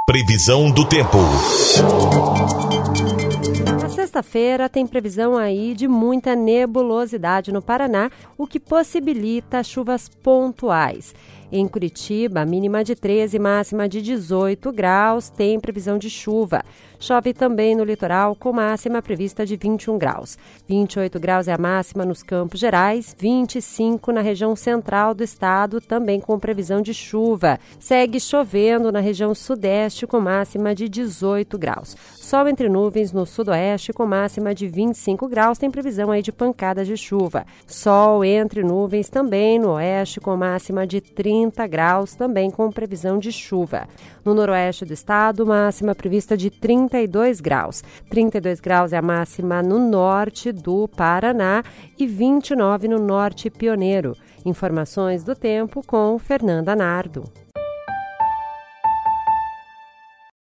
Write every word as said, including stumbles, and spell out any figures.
Previsão do tempo. Na sexta-feira tem previsão aí de muita nebulosidade no Paraná, o que possibilita chuvas pontuais. Em Curitiba, mínima de treze, máxima de dezoito graus, tem previsão de chuva. Chove também no litoral, com máxima prevista de vinte e um graus. vinte e oito graus é a máxima nos Campos Gerais, vinte e cinco na região central do estado, também com previsão de chuva. Segue chovendo na região sudeste, com máxima de dezoito graus. Sol entre nuvens no sudoeste, com máxima de vinte e cinco graus, tem previsão aí de pancadas de chuva. Sol entre nuvens também no oeste, com máxima de trinta graus, também com previsão de chuva. No noroeste do estado, máxima prevista de trinta e dois graus. trinta e dois graus é a máxima no norte do Paraná e vinte e nove no norte pioneiro. Informações do tempo com Fernanda Nardo.